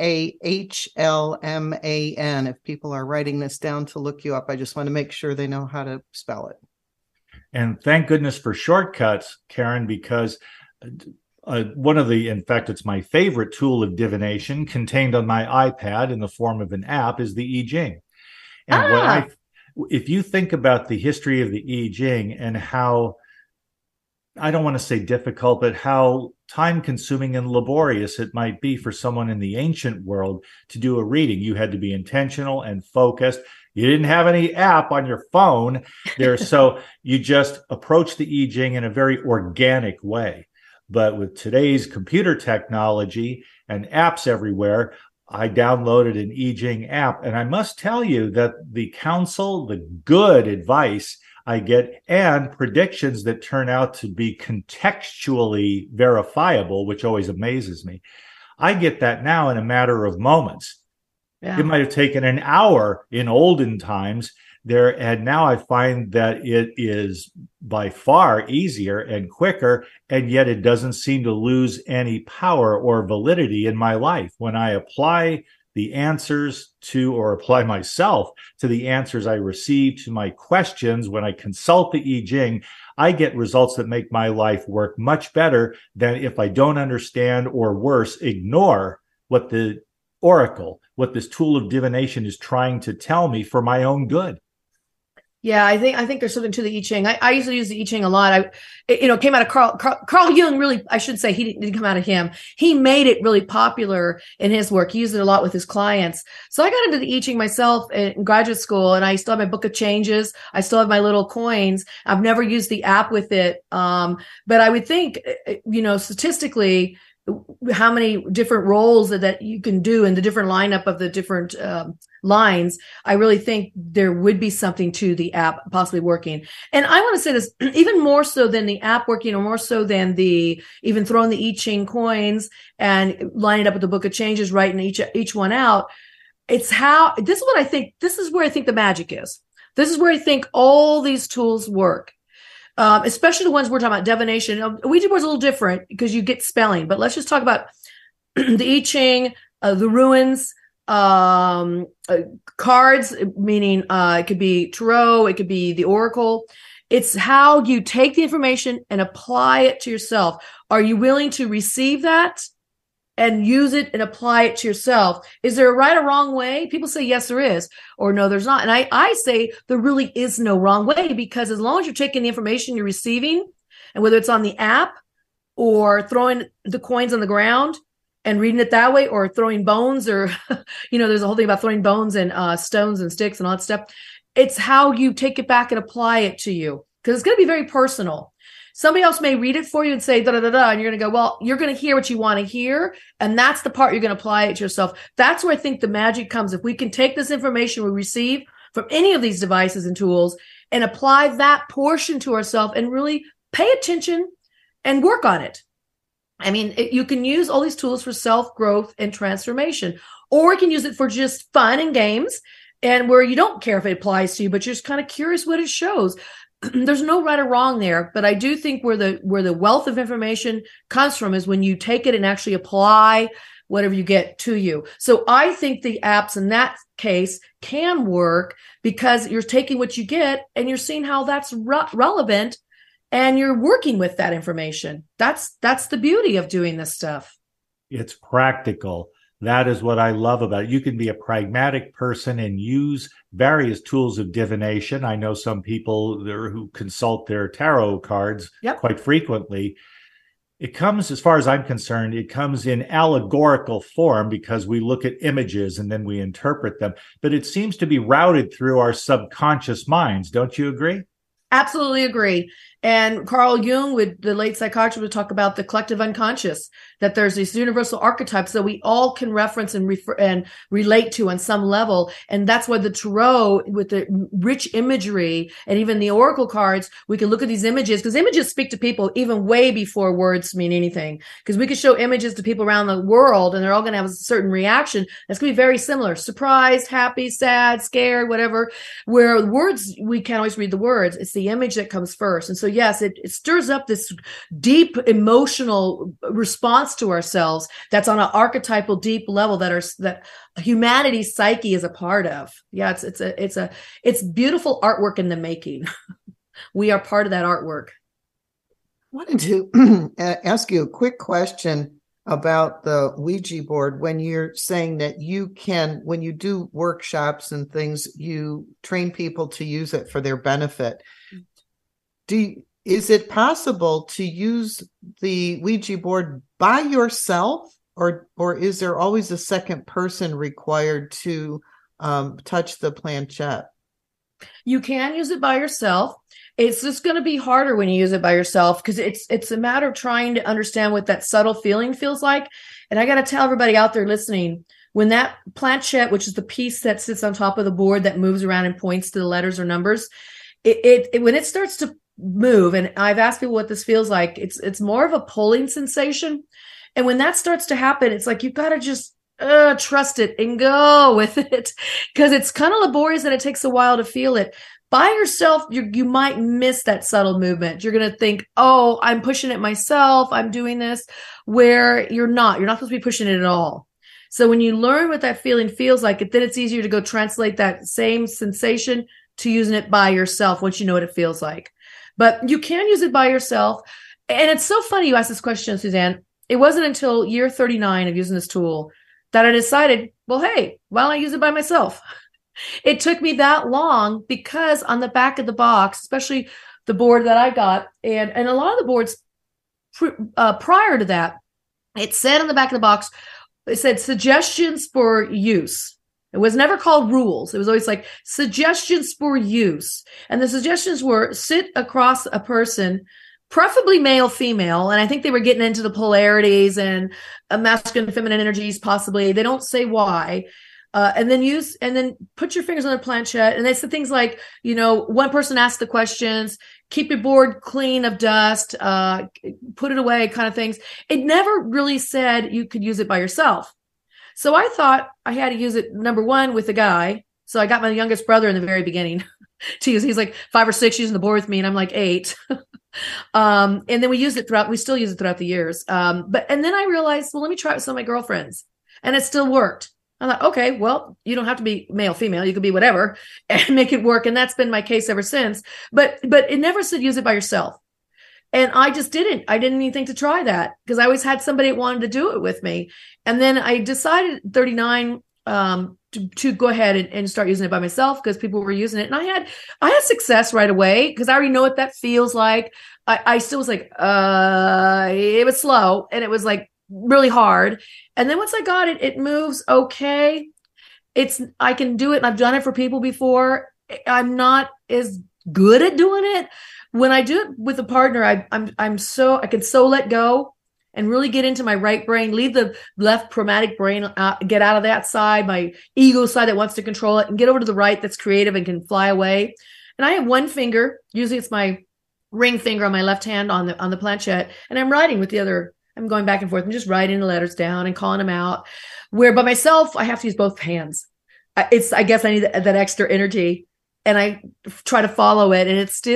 [SPEAKER 4] Dahlman. If people are writing this down to look you up, I just want to make sure they know how to spell it.
[SPEAKER 3] And thank goodness for shortcuts, Karen, because in fact, it's my favorite tool of divination contained on my iPad in the form of an app is the I Ching. And if you think about the history of the I Ching and how, I don't want to say difficult, but how time-consuming and laborious it might be for someone in the ancient world to do a reading. You had to be intentional and focused. You didn't have any app on your phone there, so you just approach the I Ching in a very organic way. But with today's computer technology and apps everywhere, I downloaded an I Ching app, and I must tell you that the counsel, the good advice I get, and predictions that turn out to be contextually verifiable, which always amazes me. I get that now in a matter of moments. Yeah. It might have taken an hour in olden times there, and now I find that it is by far easier and quicker, and yet it doesn't seem to lose any power or validity in my life. When I apply the answers to, or apply myself to the answers I receive to my questions, when I consult the I Ching, I get results that make my life work much better than if I don't understand, or worse, ignore what the oracle, what this tool of divination is trying to tell me for my own good.
[SPEAKER 6] Yeah, I think there's something to the I Ching. I usually use the I Ching a lot. It came out of Carl Jung. Really, I should say, he didn't come out of him. He made it really popular in his work. He used it a lot with his clients. So I got into the I Ching myself in graduate school, and I still have my book of changes. I still have my little coins. I've never used the app with it, but I would think, statistically, how many different roles that you can do and the different lineup of the different lines, I really think there would be something to the app possibly working. And I want to say this, even more so than the app working, or more so than even throwing the I Ching coins and lining it up with the book of changes, writing each one out. This is where I think the magic is. This is where I think all these tools work. Especially the ones we're talking about, divination. Ouija board's a little different because you get spelling, but let's just talk about the I Ching, the runes, cards, meaning it could be tarot, it could be the oracle. It's how you take the information and apply it to yourself. Are you willing to receive that and use it and apply it to yourself? Is there a right or wrong way? People say yes, there is, or no, there's not. And I say there really is no wrong way, because as long as you're taking the information you're receiving, and whether it's on the app or throwing the coins on the ground and reading it that way, or throwing bones, or, there's a whole thing about throwing bones and stones and sticks and all that stuff. It's how you take it back and apply it to you, because it's going to be very personal. Somebody else may read it for you and say, da, da, da, da, and you're going to go, well, you're going to hear what you want to hear. And that's the part you're going to apply it to yourself. That's where I think the magic comes. If we can take this information we receive from any of these devices and tools and apply that portion to ourselves and really pay attention and work on it. I mean, you can use all these tools for self-growth and transformation, or you can use it for just fun and games, and where you don't care if it applies to you, but you're just kind of curious what it shows. There's no right or wrong there, but I do think where the wealth of information comes from is when you take it and actually apply whatever you get to you. So I think the apps in that case can work, because you're taking what you get and you're seeing how that's relevant, and you're working with that information. That's the beauty of doing this stuff.
[SPEAKER 3] It's practical. That is what I love about it. You can be a pragmatic person and use various tools of divination. I know some people there who consult their tarot cards quite frequently. It comes, as far as I'm concerned, it comes in allegorical form, because we look at images and then we interpret them. But it seems to be routed through our subconscious minds. Don't you agree?
[SPEAKER 6] Absolutely agree. And Carl Jung, the late psychiatrist, would talk about the collective unconscious, that there's these universal archetypes that we all can reference and refer and relate to on some level. And that's why the tarot, with the rich imagery, and even the oracle cards, we can look at these images, because images speak to people even way before words mean anything. Because we can show images to people around the world, and they're all going to have a certain reaction that's going to be very similar: surprised, happy, sad, scared, whatever. Where words, we can't always read the words. It's the image that comes first. And so yes, it stirs up this deep emotional response to ourselves that's on an archetypal deep level that humanity's psyche is a part of. Yeah, it's beautiful artwork in the making. We are part of that artwork.
[SPEAKER 4] I wanted to ask you a quick question about the Ouija board. When you're saying that when you do workshops and things, you train people to use it for their benefit. Is it possible to use the Ouija board by yourself, or is there always a second person required to touch the planchette?
[SPEAKER 6] You can use it by yourself. It's just going to be harder when you use it by yourself, because it's a matter of trying to understand what that subtle feeling feels like. And I got to tell everybody out there listening, when that planchette, which is the piece that sits on top of the board that moves around and points to the letters or numbers, when it starts to move, and I've asked people what this feels like, it's more of a pulling sensation. And when that starts to happen, it's like you've got to just trust it and go with it, because it's kind of laborious and it takes a while to feel it. By yourself, you might miss that subtle movement. You're going to think, oh, I'm pushing it myself, I'm doing this, where you're not supposed to be pushing it at all. So when you learn what that feeling feels like, then it's easier to go translate that same sensation to using it by yourself once you know what it feels like. but you can use it by yourself. And it's so funny you asked this question, Suzanne. It wasn't until year 39 of using this tool that I decided, well, hey, why don't I use it by myself? It took me that long because on the back of the box, especially the board that I got, and a lot of the boards prior to that, it said on the back of the box, it said suggestions for use. It was never called rules. It was always like suggestions for use. And the suggestions were sit across a person, preferably male, female. And I think they were getting into the polarities and masculine, feminine energies, possibly. They don't say why. And then put your fingers on the planchette. And they said things like, one person asked the questions, keep your board clean of dust, put it away, kind of things. It never really said you could use it by yourself. So I thought I had to use it, number one, with a guy. So I got my youngest brother in the very beginning to use. He's like 5 or 6 using the board with me, and I'm like 8. And then we still use it throughout the years. And then I realized, well, let me try it with some of my girlfriends. And it still worked. I thought, okay, well, you don't have to be male, female. You could be whatever and make it work. And that's been my case ever since. But it never said use it by yourself. And I just didn't. I didn't even think to try that because I always had somebody that wanted to do it with me. And then I decided 39 to go ahead and start using it by myself because people were using it. And I had success right away because I already know what that feels like. I still was like, it was slow and it was like really hard. And then once I got it, it moves okay. I can do it. And I've done it for people before. I'm not as good at doing it. When I do it with a partner, I can so let go and really get into my right brain, leave the left chromatic brain, get out of that side, my ego side that wants to control it, and get over to the right that's creative and can fly away. And I have one finger, usually it's my ring finger on my left hand on the planchette, and I'm writing with the other. I'm going back and forth. I'm just writing the letters down and calling them out. Where by myself, I have to use both hands. I guess I need that extra energy, and I try to follow it. And it's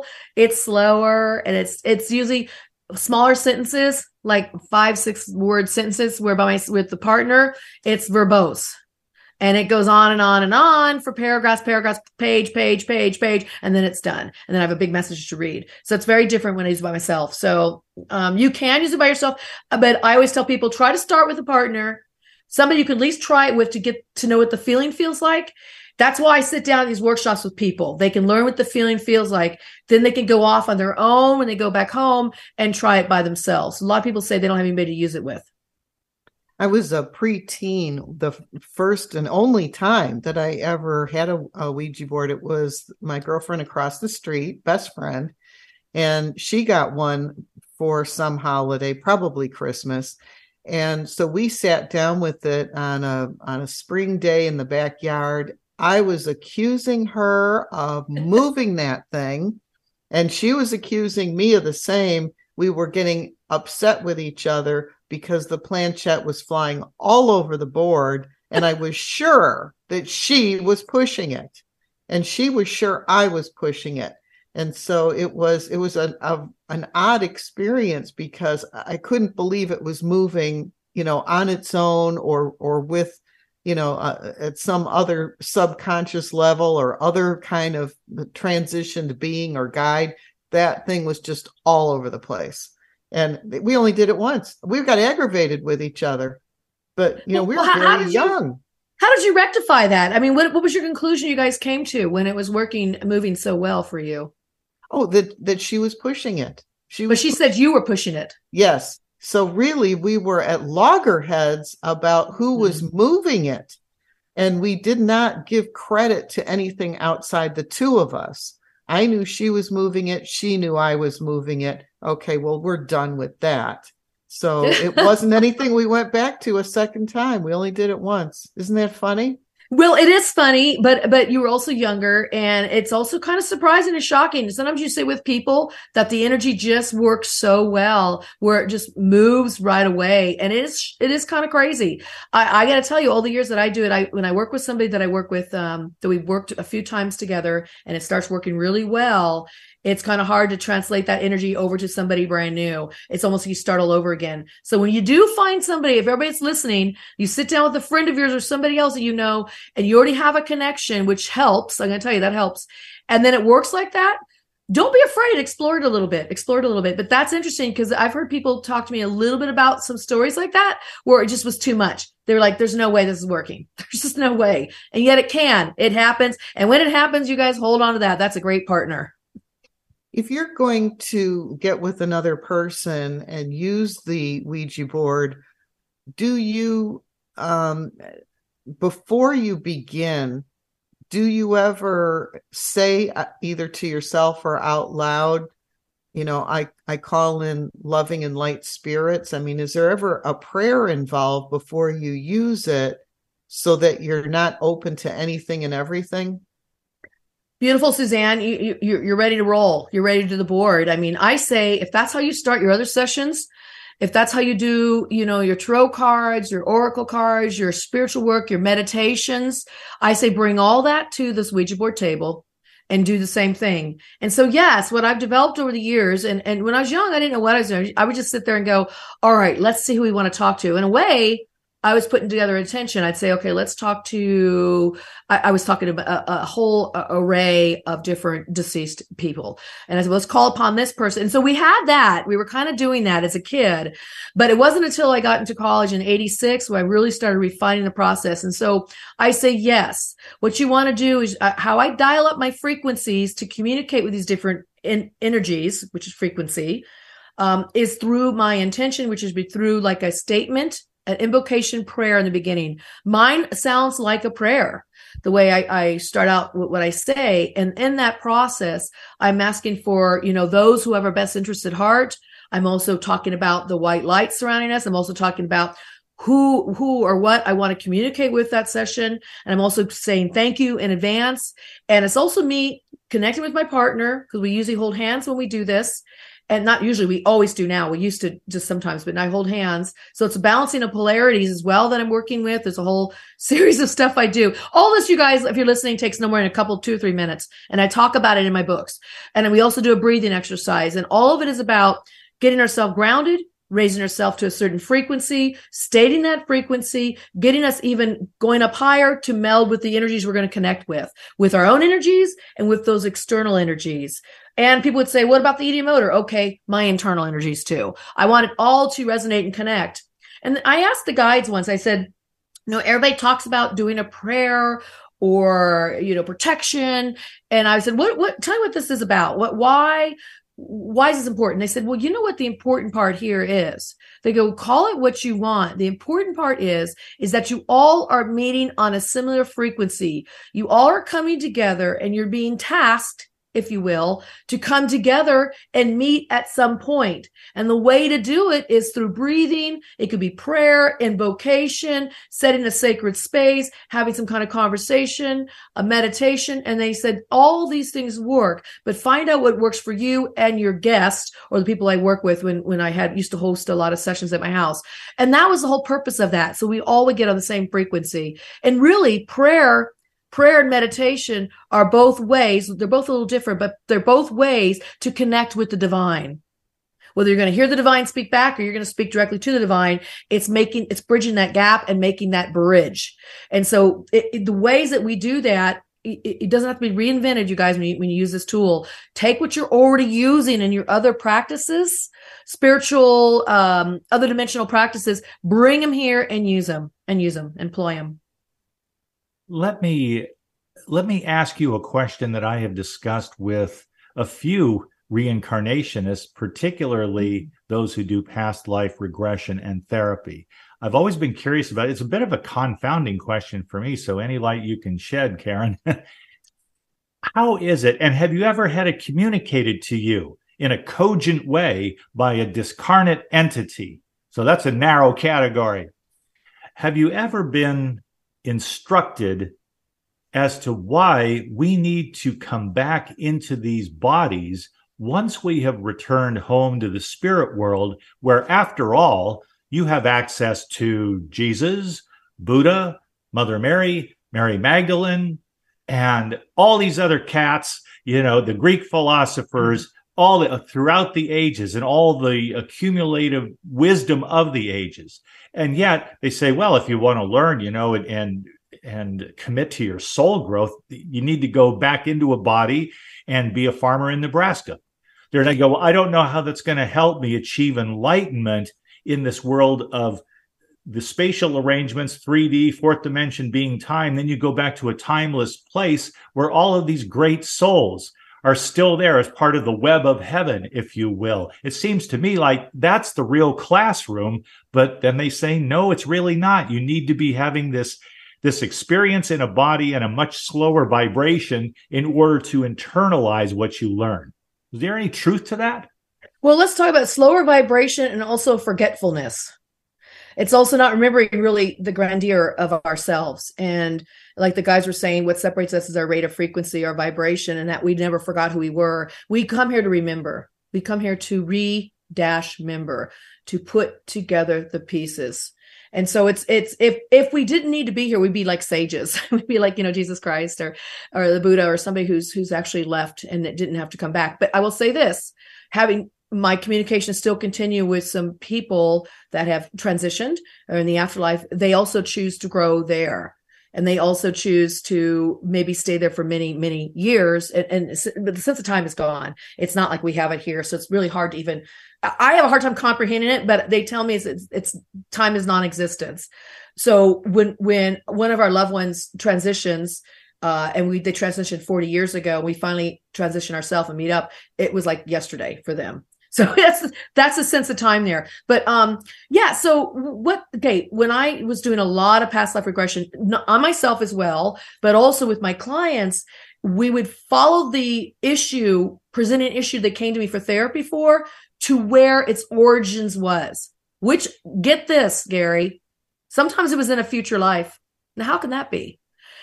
[SPEAKER 6] slower, and it's usually smaller sentences, like 5-6 word sentences. Where with the partner, it's verbose. And it goes on and on and on for paragraphs, page, and then it's done. And then I have a big message to read. So it's very different when I use it by myself. So you can use it by yourself, but I always tell people, try to start with a partner, somebody you can at least try it with to get to know what the feeling feels like. That's why I sit down at these workshops with people. They can learn what the feeling feels like. Then they can go off on their own when they go back home and try it by themselves. A lot of people say they don't have anybody to use it with.
[SPEAKER 4] I was a preteen, the first and only time that I ever had a Ouija board. It was my girlfriend across the street, best friend, and she got one for some holiday, probably Christmas. And so we sat down with it on a spring day in the backyard. I was accusing her of moving that thing, and she was accusing me of the same. We were getting upset with each other because the planchette was flying all over the board, and I was sure that she was pushing it, and she was sure I was pushing it. And so it was an odd experience because I couldn't believe it was moving, on its own or with, at some other subconscious level or other kind of transitioned being or guide. That thing was just all over the place. And we only did it once. We got aggravated with each other, but we were very young.
[SPEAKER 6] How did you rectify that? I mean, what was your conclusion you guys came to when it was moving so well for you?
[SPEAKER 4] Oh, that she was pushing it.
[SPEAKER 6] But she said you were pushing it.
[SPEAKER 4] Yes. So really, we were at loggerheads about who was moving it, and we did not give credit to anything outside the two of us. I knew she was moving it. She knew I was moving it. Okay, well, we're done with that. So it wasn't anything we went back to a second time. We only did it once. Isn't that funny?
[SPEAKER 6] Well, it is funny, but you were also younger, and it's also kind of surprising and shocking. Sometimes you sit with people that the energy just works so well, where it just moves right away, and it is kind of crazy. I got to tell you, all the years that I do it, when I work with somebody that I work with, that we've worked a few times together, and it starts working really well, it's kind of hard to translate that energy over to somebody brand new. It's almost like you start all over again. So when you do find somebody, if everybody's listening, you sit down with a friend of yours or somebody else that you know, and you already have a connection, which helps. I'm going to tell you that helps. And then it works like that. don't be afraid. Explore it a little bit. But that's interesting because I've heard people talk to me a little bit about some stories like that where it just was too much. They were like, there's no way this is working. There's just no way. And yet it can. It happens. And when it happens, you guys hold on to that. That's a great partner.
[SPEAKER 4] If you're going to get with another person and use the Ouija board, do you, before you begin, do you ever say either to yourself or out loud, I call in loving and light spirits? I mean, is there ever a prayer involved before you use it so that you're not open to anything and everything?
[SPEAKER 6] Beautiful, Suzanne. You're ready to roll. You're ready to do the board. I mean, I say if that's how you start your other sessions, if that's how you do, your tarot cards, your oracle cards, your spiritual work, your meditations, I say bring all that to this Ouija board table and do the same thing. And so, yes, what I've developed over the years, and when I was young, I didn't know what I was doing. I would just sit there and go, all right, let's see who we want to talk to. In a way, I was putting together attention. I'd say, okay, let's talk to, I was talking about a whole array of different deceased people. And I said, let's call upon this person. And so we had that. We were kind of doing that as a kid, but it wasn't until I got into college in 86 where I really started refining the process. And so I say, yes, what you want to do is how I dial up my frequencies to communicate with these different energies, which is frequency, is through my intention, which is through like a statement, an invocation prayer in the beginning. Mine sounds like a prayer, the way I start out with what I say. And in that process, I'm asking for, those who have our best interest at heart. I'm also talking about the white light surrounding us. I'm also talking about who or what I want to communicate with that session. And I'm also saying thank you in advance. And it's also me connecting with my partner, because we usually hold hands when we do this. And not usually, we always do now. We used to just sometimes, but now I hold hands. So it's a balancing of polarities as well that I'm working with. There's a whole series of stuff I do. All this, you guys, if you're listening, takes no more than 2 or 3 minutes. And I talk about it in my books. And then we also do a breathing exercise. And all of it is about getting ourselves grounded, raising ourselves to a certain frequency, stating that frequency, getting us even going up higher to meld with the energies we're going to connect with our own energies and with those external energies. And people would say, what about the ideomotor? Okay, my internal energies too. I want it all to resonate and connect. And I asked the guides once, I said, everybody talks about doing a prayer or, protection. And I said, tell me what this is about. Why is this important? They said, well, you know what the important part here is? They go, call it what you want. The important part is that you all are meeting on a similar frequency. You all are coming together and you're being tasked, if you will, to come together and meet at some point. And the way to do it is through breathing. It could be prayer, invocation, setting a sacred space, having some kind of conversation, a meditation. And they said all these things work, but find out what works for you and your guests or the people I work with when I used to host a lot of sessions at my house. And that was the whole purpose of that. So we all would get on the same frequency. And really, prayer and meditation are both ways. They're both a little different, but they're both ways to connect with the divine. Whether you're going to hear the divine speak back or you're going to speak directly to the divine, it's bridging that gap and making that bridge. And so the ways that we do that, it doesn't have to be reinvented, you guys, when you use this tool. Take what you're already using in your other practices, spiritual, other dimensional practices, bring them here and use them, employ them.
[SPEAKER 3] Let me ask you a question that I have discussed with a few reincarnationists, particularly those who do past life regression and therapy. I've always been curious about it. It's a bit of a confounding question for me, so any light you can shed, Karen. How is it, and have you ever had it communicated to you in a cogent way by a discarnate entity? So that's a narrow category. Have you ever been instructed as to why we need to come back into these bodies once we have returned home to the spirit world, where, after all, you have access to Jesus, Buddha, Mother Mary, Mary Magdalene, and all these other cats, the Greek philosophers, throughout the ages, and all the accumulative wisdom of the ages. And yet they say, well, if you want to learn, and and commit to your soul growth, you need to go back into a body and be a farmer in Nebraska. They're going to go, I don't know how that's going to help me achieve enlightenment in this world of the spatial arrangements, 3D, fourth dimension being time. Then you go back to a timeless place where all of these great souls are still there as part of the web of heaven, if you will. It seems to me like that's the real classroom, but then they say, no, it's really not. You need to be having this experience in a body and a much slower vibration in order to internalize what you learn. Is there any truth to that?
[SPEAKER 6] Well, let's talk about slower vibration and also forgetfulness. It's also not remembering really the grandeur of ourselves. And like the guys were saying, what separates us is our rate of frequency, our vibration, and that we never forgot who we were. We come here to remember. We come here to remember, to put together the pieces. And so it's if we didn't need to be here, we'd be like sages. We'd be like, Jesus Christ or the Buddha or somebody who's actually left and that didn't have to come back. But I will say this, having my communication still continue with some people that have transitioned or in the afterlife, they also choose to grow there. And they also choose to maybe stay there for many, many years. But the sense of time is gone. It's not like we have it here. So it's really hard to even, I have a hard time comprehending it, but they tell me it's time is non-existence. So when one of our loved ones transitions, and they transitioned 40 years ago, we finally transition ourselves and meet up. It was like yesterday for them. So that's a sense of time there. But so when I was doing a lot of past life regression on myself as well, but also with my clients, we would follow the present an issue that came to me for therapy to where its origins was, which, get this, Gary, sometimes it was in a future life. Now, how can that be?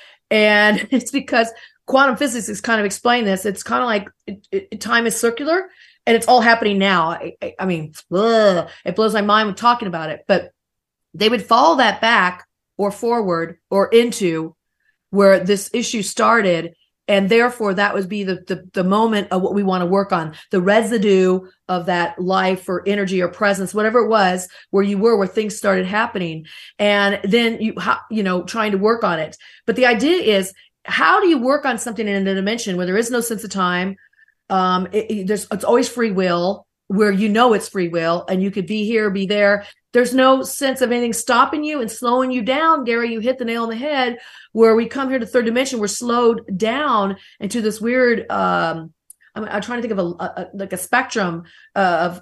[SPEAKER 6] And it's because quantum physics has kind of explained this. It's kind of like time is circular. And it's all happening now. I mean, it blows my mind when talking about it. But they would follow that back or forward or into where this issue started. And therefore, that would be the moment of what we want to work on, the residue of that life or energy or presence, whatever it was, where you were, where things started happening. And then, trying to work on it. But the idea is, how do you work on something in a dimension where there is no sense of time? It's always free will, where it's free will and you could be here, be there. There's no sense of anything stopping you and slowing you down. Gary, you hit the nail on the head. Where we come here to third dimension, we're slowed down into this weird, I'm trying to think of a spectrum of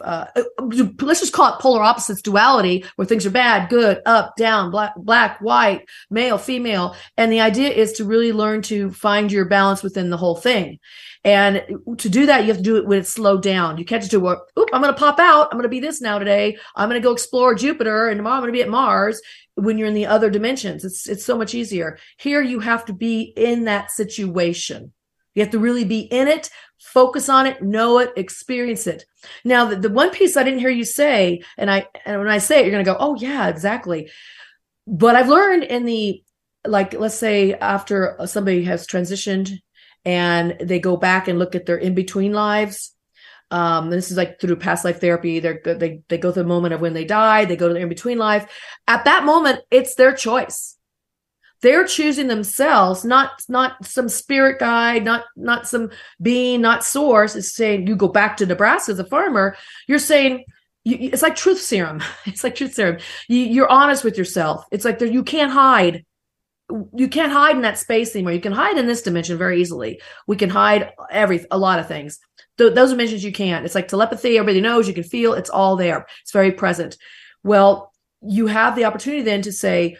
[SPEAKER 6] let's just call it polar opposites, duality, where things are bad, good, up, down, black, white, male, female. And the idea is to really learn to find your balance within the whole thing. And to do that, you have to do it when it's slowed down. You can't just do, I'm going to pop out. I'm going to be this now today. I'm going to go explore Jupiter, and tomorrow I'm going to be at Mars. When you're in the other dimensions, it's so much easier. Here, you have to be in that situation. You have to really be in it, focus on it, know it, experience it. Now, the one piece I didn't hear you say, and when I say it, you're going to go, oh yeah, exactly. But I've learned let's say after somebody has transitioned and they go back and look at their in-between lives. This is like through past life therapy. They go through the moment of when they die. They go to their in-between life. At that moment, it's their choice. They're choosing themselves, not some spirit guide, not some being, not source. It's saying you go back to Nebraska as a farmer. You're saying it's like truth serum. It's like truth serum. You're honest with yourself. It's like you can't hide. You can't hide in that space anymore. You can hide in this dimension very easily. We can hide a lot of things. Those dimensions you can't. It's like telepathy. Everybody knows, you can feel, it's all there. It's very present. Well, you have the opportunity then to say,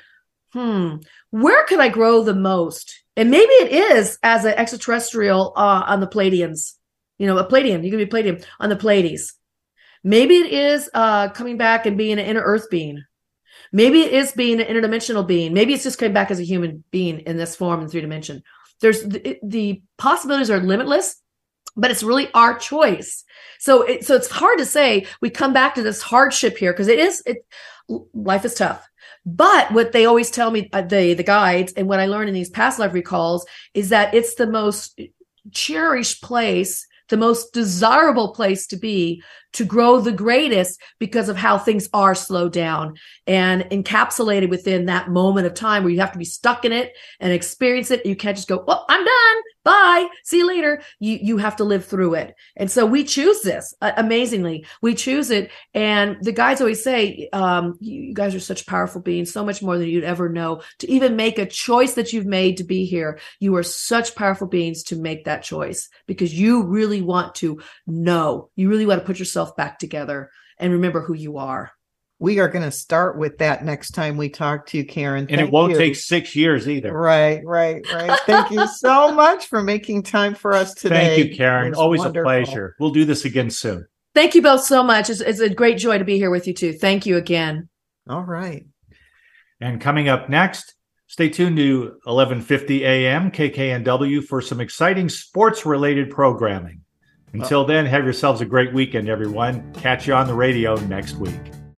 [SPEAKER 6] where can I grow the most? And maybe it is as an extraterrestrial on the Pleiadians. A Pleiadian, you can be a Pleiadian on the Pleiades. Maybe it is coming back and being an inner earth being. Maybe it is being an interdimensional being. Maybe it's just coming back as a human being in this form in 3 dimension. There's the possibilities are limitless, but it's really our choice. So it's hard to say. We come back to this hardship here because life is tough. But what they always tell me, the guides, and what I learned in these past life recalls is that it's the most cherished place, the most desirable place to be, to grow the greatest because of how things are slowed down and encapsulated within that moment of time where you have to be stuck in it and experience it. You can't just go, well, I'm done. Bye. See you later. You have to live through it. And so we choose this. Amazingly, we choose it. And the guys always say, you guys are such powerful beings, so much more than you'd ever know. To even make a choice that you've made to be here, you are such powerful beings to make that choice because you really want to know. You really want to put yourself back together and remember who you are.
[SPEAKER 4] We are going to start with that next time we talk to you, Karen.
[SPEAKER 3] And it won't take 6 years either.
[SPEAKER 4] Right. Thank you so much for making time for us today.
[SPEAKER 3] Thank you, Karen. Always wonderful. A pleasure. We'll do this again soon.
[SPEAKER 6] Thank you both so much. It's a great joy to be here with you too. Thank you again.
[SPEAKER 4] All right.
[SPEAKER 3] And coming up next, stay tuned to 11:50 a.m. KKNW for some exciting sports-related programming. Until then, have yourselves a great weekend, everyone. Catch you on the radio next week.